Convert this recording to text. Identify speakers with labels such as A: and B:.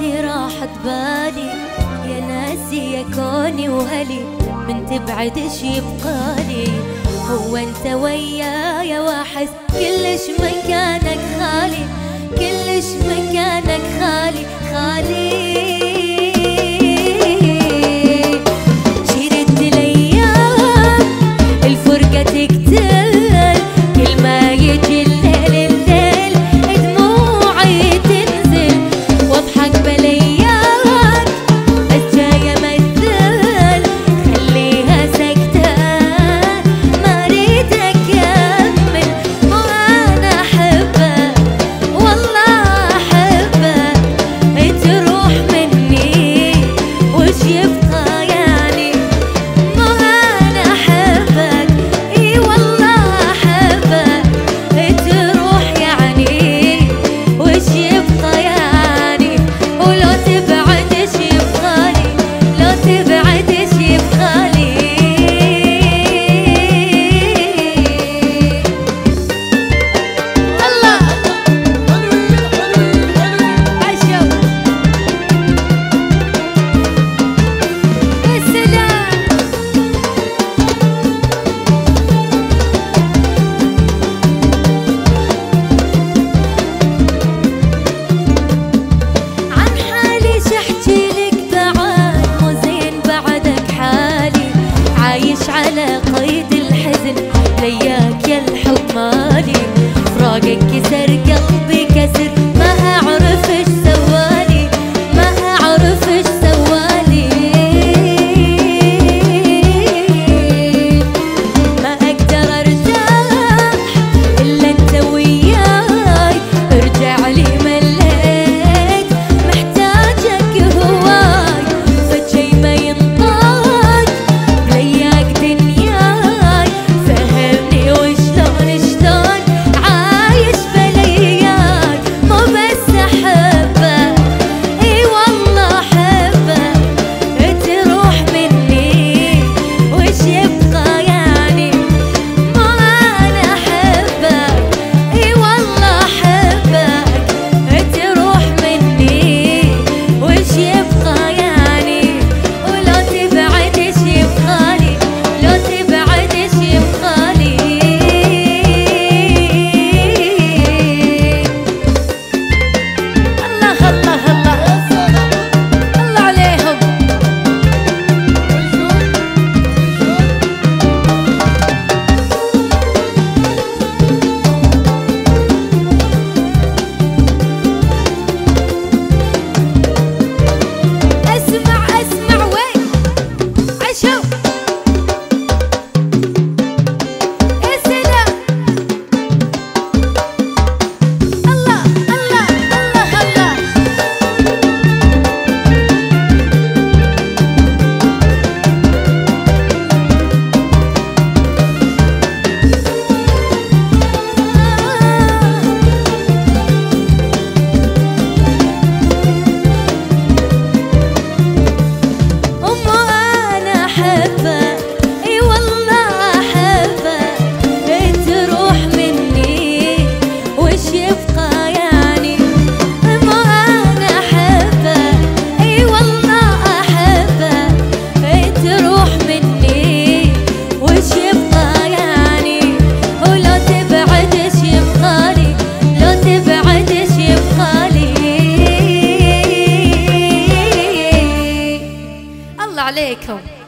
A: ناسي راحت بالي، يا ناسي يا كوني وهلي، من تبعد ايش يبقالي؟ هو انت ويايا واحس كلش مكانك خالي، كلش مكانك خالي خالي. شردت الايام الفرقة تقتل، كل ما يجي الليل دموعي تنزل، واضحك بالايام بس جاية امثل، خليها سكتة ما اريد اكمل. مو انا احبك والله احبك، تروح مني وش يبقى يعني؟ مو انا احبك اي والله احبك، تروح يعني وش يبقى يعني؟ ولو تبعد ايش يبقالي؟ لو تبعد ايش يبقالي؟ الله عشو يا سلام. عن حالي شحكي لك بعد، مو زين بعدك حالي، عايش على قيد الحزن لياك يا الحب مالي، فراقك كسر قلبي كسر، ما اعرف ايش سوالي، ما اعرف ايش سوالي. ما اقدر ارتاح الا انت وياي، ارجع لي مليت محتاجك هواي، فجي ما ينطاق بلياك دنياي، فهمني وشلون شلون عايش بلياك. مو بس احبك اي والله احبك، تروح مني وش يبقى يعني؟ مو انا احبك اي والله احبك، تروح مني وش يبقى يعني؟ ولو تبعد ايش يبقالي؟ لو تبعد ايش يبقالي؟ الله الله الله الله عليهم. اسمع اسمع وين عشو يا سلام. الله الله الله الله. أمو أنا أحبك إي والله أحبك، تروح مني وش يبقى يعني؟ أمو أنا أحبك إي والله أحبك، تروح مني وش يبقى يعني؟ ولو تبعد ايش يبقالي؟ لو تبعد ايش يبقالي؟ الله عليكم.